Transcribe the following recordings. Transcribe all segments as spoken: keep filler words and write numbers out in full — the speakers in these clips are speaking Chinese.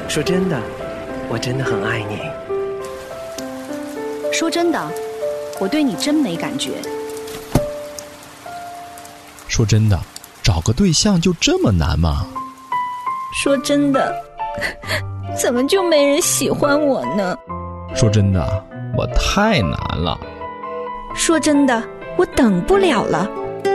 说真的，我真的很爱你。 说真的，我对你真没感觉。 说真的，找个对象就这么难吗？ 说真的，怎么就没人喜欢我呢？ 说真的，我太难了。 说真的，我等不了了。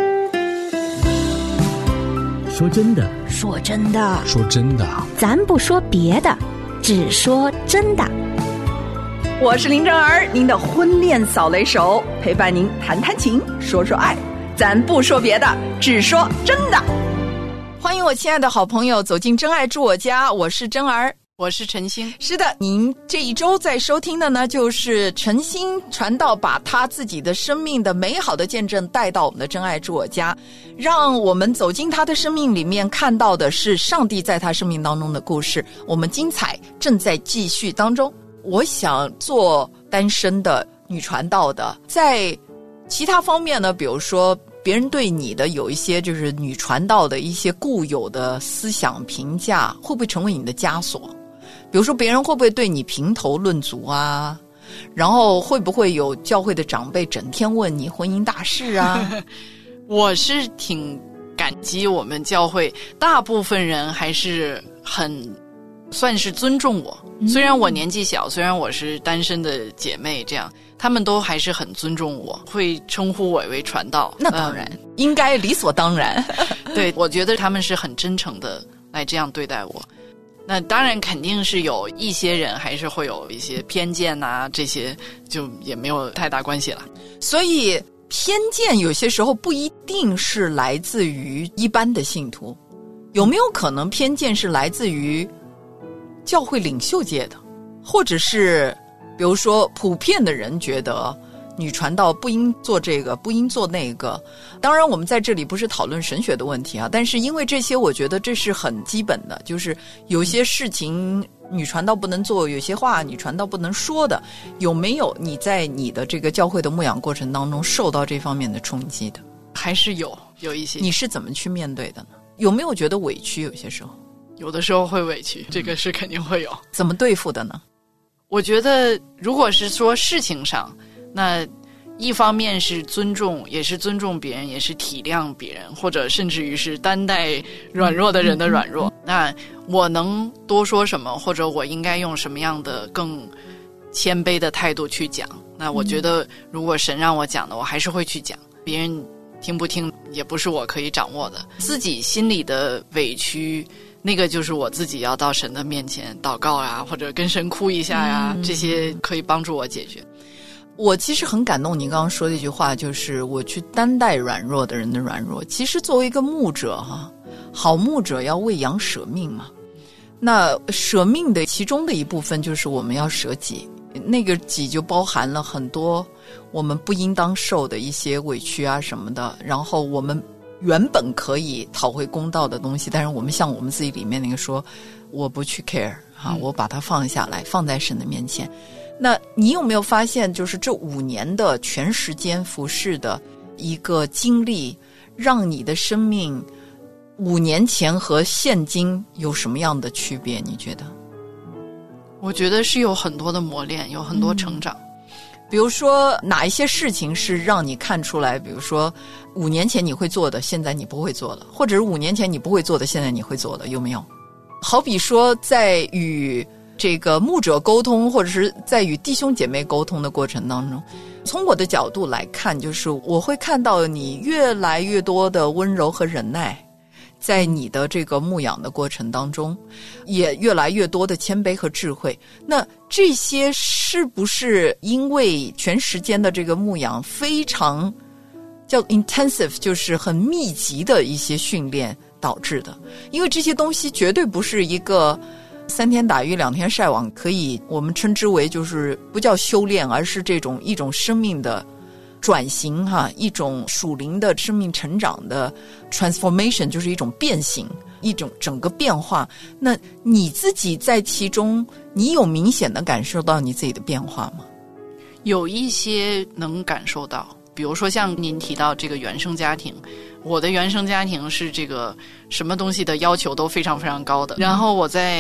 说真的， 说真的， 说真的， 咱不说别的，只说真的。 我是林正儿，您的婚恋扫雷手，陪伴您谈谈情，说说爱，咱不说别的，只说真的。欢迎我亲爱的好朋友走进真爱住我家，我是真儿， 我是陈星。 是的，您这一周在收听的呢，就是陈星传道把他自己的生命的美好的见证带到我们的真爱住我家，让我们走进他的生命里面，看到的是上帝在他生命当中的故事。我们精彩正在继续当中。我想做单身的女传道的，在其他方面呢，比如说别人对你的有一些就是女传道的一些固有的思想评价，会不会成为你的枷锁？比如说别人会不会对你评头论足啊？然后会不会有教会的长辈整天问你婚姻大事啊？ 我是挺感激我们教会大部分人还是很算是尊重我，虽然我年纪小，虽然我是单身的姐妹，这样他们都还是很尊重我，会称呼我为传道。 那当然、嗯、应该理所当然。 对，我觉得他们是很真诚的来这样对待我。那当然肯定是有一些人还是会有一些偏见啊，这些就也没有太大关系了。 所以偏见有些时候不一定是来自于一般的信徒，有没有可能偏见是来自于教会领袖界的，或者是比如说普遍的人觉得女传道不应做这个，不应做那个。当然我们在这里不是讨论神学的问题啊，但是因为这些我觉得这是很基本的，就是有些事情女传道不能做，有些话女传道不能说的。有没有你在你的这个教会的牧养过程当中受到这方面的冲击的？ 还是有有一些。 你是怎么去面对的呢？有没有觉得委屈？有些时候有的时候会委屈，这个是肯定会有。 怎么对付的呢？ 我觉得如果是说事情上，那一方面是尊重，也是尊重别人，也是体谅别人，或者甚至于是担待软弱的人的软弱、嗯嗯、那我能多说什么，或者我应该用什么样的更谦卑的态度去讲，那我觉得如果神让我讲的，我还是会去讲。别人听不听也不是我可以掌握的，自己心里的委屈，那个就是我自己要到神的面前祷告啊，或者跟神哭一下呀、嗯、这些可以帮助我解决。 我其实很感动你刚刚说的一句话，就是我去担待软弱的人的软弱。其实作为一个牧者哈，好牧者要为羊舍命嘛。那舍命的其中的一部分就是我们要舍己，那个己就包含了很多我们不应当受的一些委屈啊什么的，然后我们原本可以讨回公道的东西，但是我们像我们自己里面那个说我不去 care 哈、嗯，我把它放下来，放在神的面前。那你有没有发现，就是这五年的全时间服侍的一个经历，让你的生命五年前和现今有什么样的区别？你觉得？ 我觉得是有很多的磨练，有很多成长。 嗯、比如说哪一些事情是让你看出来，比如说五年前你会做的，现在你不会做了，或者是五年前你不会做的，现在你会做了，有没有？好比说在与这个牧者沟通，或者是在与弟兄姐妹沟通的过程当中，从我的角度来看，就是我会看到你越来越多的温柔和忍耐，在你的这个牧养的过程当中，也越来越多的谦卑和智慧。那这些是不是因为全时间的这个牧养非常叫 intensive， 就是很密集的一些训练导致的？因为这些东西绝对不是一个三天打鱼两天晒网可以我们称之为就是不叫修炼，而是这种一种生命的转型哈，一种属灵的生命成长的 transformation， 就是一种变形，一种整个变化。那你自己在其中，你有明显的感受到你自己的变化吗？ 有一些能感受到，比如说像您提到这个原生家庭，我的原生家庭是这个什么东西的要求都非常非常高的，然后我在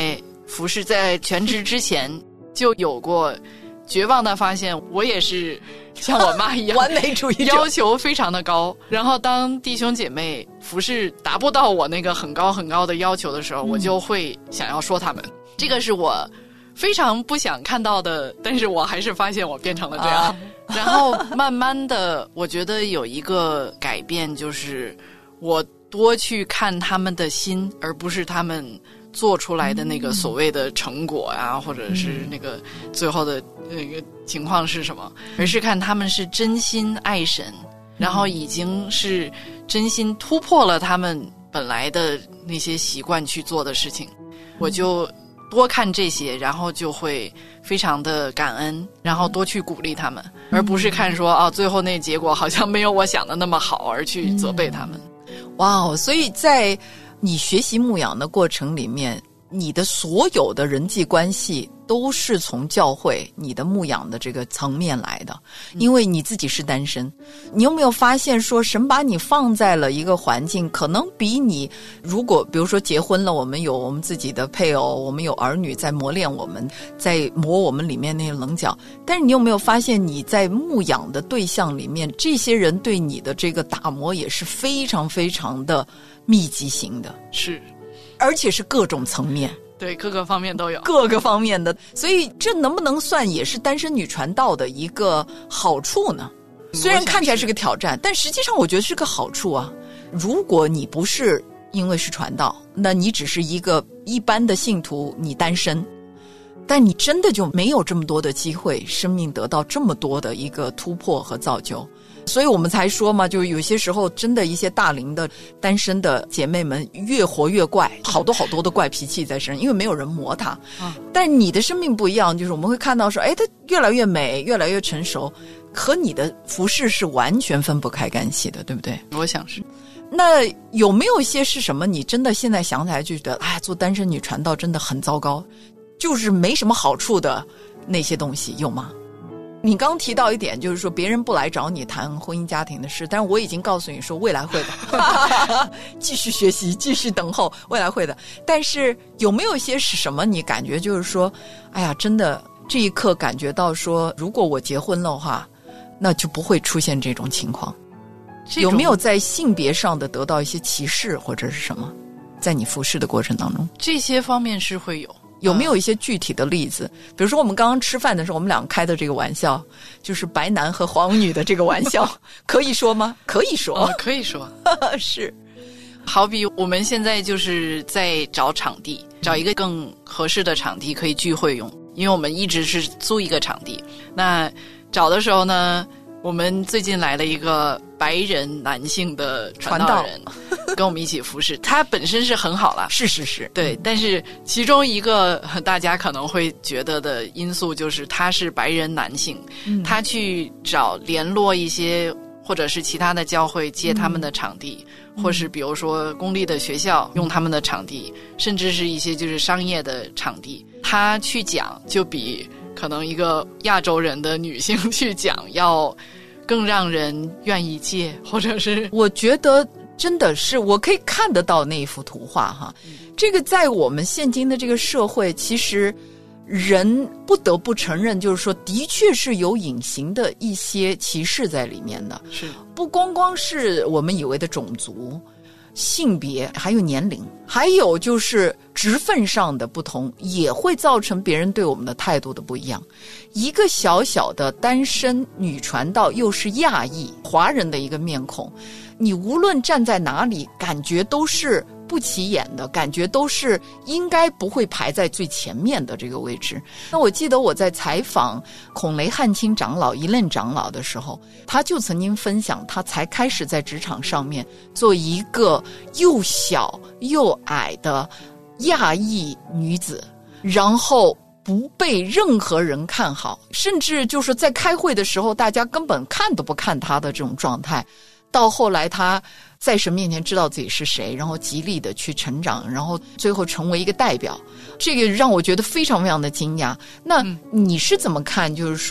服饰在全职之前就有过绝望的发现，我也是像我妈一样完美主义者， 要求非常的高。然后当弟兄姐妹服饰达不到我那个很高很高的要求的时候，嗯、我就会想要说他们。这个是我非常不想看到的，但是我还是发现我变成了这样。啊、然后慢慢的，我觉得有一个改变，就是我多去看他们的心，而不是他们做出来的那个所谓的成果啊，嗯、或者是那个最后的那个情况是什么，而是看他们是真心爱神，然后已经是真心突破了他们本来的那些习惯去做的事情，我就多看这些，然后就会非常的感恩，然后多去鼓励他们，而不是看说啊，最后那结果好像没有我想的那么好，而去责备他们。 哇哦！所以在你学习牧养的过程里面，你的所有的人际关系都是从教会你的牧养的这个层面来的，因为你自己是单身。你有没有发现说神把你放在了一个环境，可能比你如果比如说结婚了，我们有我们自己的配偶，我们有儿女在磨练我们，在磨我们里面那些棱角，但是你有没有发现你在牧养的对象里面，这些人对你的这个打磨也是非常非常的密集型的， 是， 而且是各种层面， 对，各个方面都有， 各个方面的。所以这能不能算也是单身女传道的一个好处呢？虽然看起来是个挑战，但实际上我觉得是个好处啊。如果你不是因为是传道，那你只是一个一般的信徒，你单身，但你真的就没有这么多的机会，生命得到这么多的一个突破和造就。所以我们才说嘛，就有些时候真的一些大龄的单身的姐妹们越活越怪，好多好多的怪脾气在身上，因为没有人磨她。嗯、但你的生命不一样，就是我们会看到说，哎，她越来越美，越来越成熟，和你的服饰是完全分不开干系的，对不对？ 我想是。 那有没有一些是什么你真的现在想起来就觉得，哎，做单身女传道真的很糟糕，就是没什么好处的那些东西有吗？你刚提到一点，就是说别人不来找你谈婚姻家庭的事，但是我已经告诉你说未来会的，继续学习，继续等候，未来会的。但是有没有一些是什么你感觉就是说，哎呀，真的这一刻感觉到说，如果我结婚的话，那就不会出现这种情况。有没有在性别上的得到一些歧视或者是什么，在你服侍的过程当中？ 这些方面是会有。 有没有一些具体的例子？比如说我们刚刚吃饭的时候，我们俩开的这个玩笑，就是白男和黄女的这个玩笑，可以说吗？可以说， 哦、可以说， 是。 好比我们现在就是在找场地，找一个更合适的场地可以聚会用，因为我们一直是租一个场地。那找的时候呢，我们最近来了一个白人男性的传道人跟我们一起服侍，他本身是很好啦， 是是是， 对，但是其中一个大家可能会觉得的因素就是他是白人男性，嗯、他去找联络一些或者是其他的教会借他们的场地，嗯、或是比如说公立的学校用他们的场地，嗯、甚至是一些就是商业的场地，他去讲就比可能一个亚洲人的女性去讲要更让人愿意借，或者是我觉得真的是我可以看得到那一幅图画哈。嗯、这个在我们现今的这个社会，其实人不得不承认，就是说的确是有隐形的一些歧视在里面的， 是不光光是我们以为的种族、性别，还有年龄，还有就是职分上的不同，也会造成别人对我们的态度的不一样。一个小小的单身女传道，又是亚裔华人的一个面孔，你无论站在哪里，感觉都是不起眼的，感觉都是应该不会排在最前面的这个位置。那我记得我在采访孔雷汉卿长老一任长老的时候，他就曾经分享，他才开始在职场上面做一个又小又矮的亚裔女子，然后不被任何人看好，甚至就是在开会的时候大家根本看都不看她的这种状态。到后来她在神面前知道自己是谁，然后极力的去成长，然后最后成为一个代表，这个让我觉得非常非常的惊讶。那你是怎么看，就是说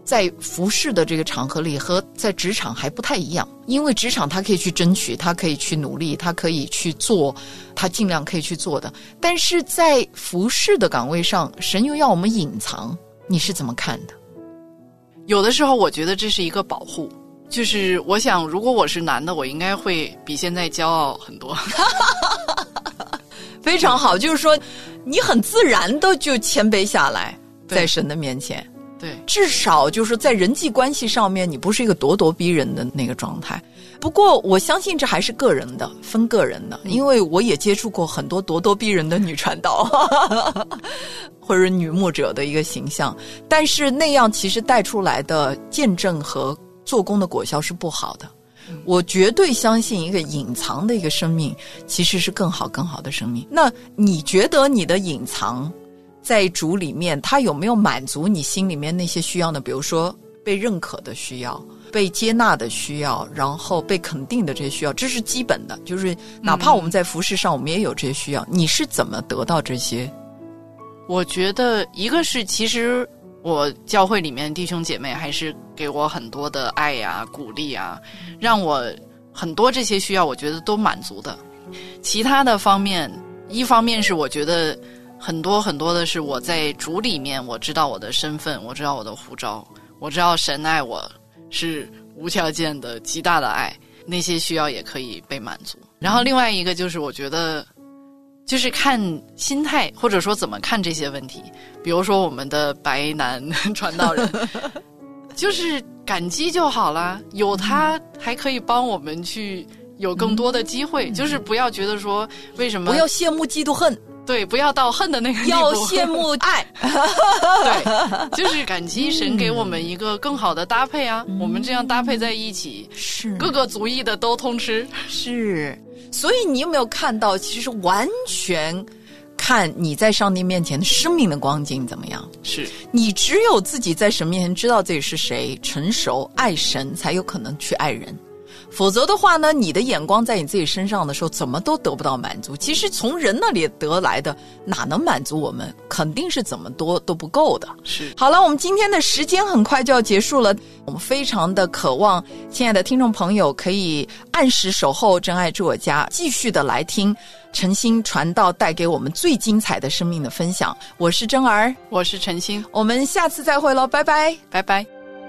在服侍的这个场合里和在职场还不太一样，因为职场他可以去争取，他可以去努力，他可以去做他尽量可以去做的，但是在服侍的岗位上，神又要我们隐藏，你是怎么看的？ 有的时候我觉得这是一个保护，就是我想如果我是男的，我应该会比现在骄傲很多。 非常好，就是说你很自然的就谦卑下来，在神的面前。 对， 至少就是在人际关系上面，你不是一个咄咄逼人的那个状态。不过我相信这还是个人的，分个人的，因为我也接触过很多咄咄逼人的女传道或者女牧者的一个形象，但是那样其实带出来的见证和做工的果效是不好的。我绝对相信一个隐藏的一个生命其实是更好更好的生命。那你觉得你的隐藏在主里面，它有没有满足你心里面那些需要呢？比如说被认可的需要，被接纳的需要，然后被肯定的这些需要，这是基本的，就是哪怕我们在服事上我们也有这些需要。你是怎么得到这些？ 我觉得一个是其实我教会里面弟兄姐妹还是给我很多的爱呀、鼓励啊，让我很多这些需要我觉得都满足的。其他的方面，一方面是我觉得很多很多的是我在主里面我知道我的身份，我知道我的呼召，我知道神爱我是无条件的极大的爱，那些需要也可以被满足。然后另外一个就是我觉得就是看心态，或者说怎么看这些问题。比如说我们的白男传道人就是感激就好啦，有他还可以帮我们去有更多的机会、嗯、就是不要觉得说为什么不要羡慕嫉妒恨， 对，不要到恨的那个地步， 要羡慕爱对，就是感激神给我们一个更好的搭配啊、嗯、我们这样搭配在一起， 是各个族裔的都通吃， 是。所以你有没有看到其实完全看你在上帝面前的生命的光景怎么样？ 是你只有自己在神面前知道自己是谁，成熟爱神，才有可能去爱人。否则的话呢，你的眼光在你自己身上的时候怎么都得不到满足。其实从人那里得来的哪能满足我们，肯定是怎么多都不够的。 是。好了，我们今天的时间很快就要结束了，我们非常的渴望亲爱的听众朋友可以按时守候真爱住我家，继续的来听晨星传道带给我们最精彩的生命的分享。我是真儿， 我是晨星， 我们下次再会咯，拜拜拜拜。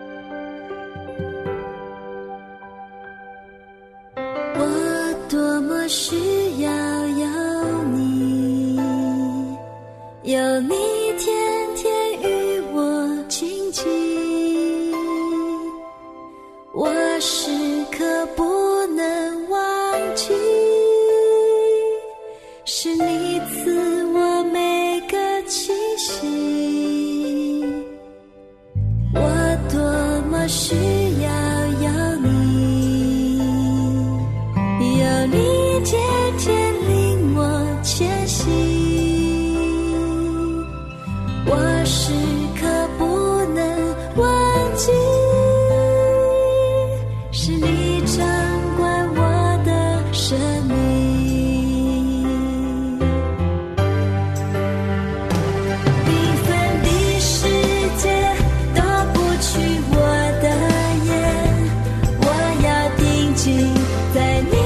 我多么需要有你，有你天天与我亲近，我时刻不能忘记，是你赐我每个气息，我多么需要有你，有你天天领我前行，我时刻不能忘记，是你掌管我的生命，缤纷的世界都不去我的眼，我要定睛在你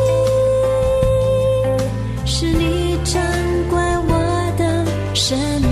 生命。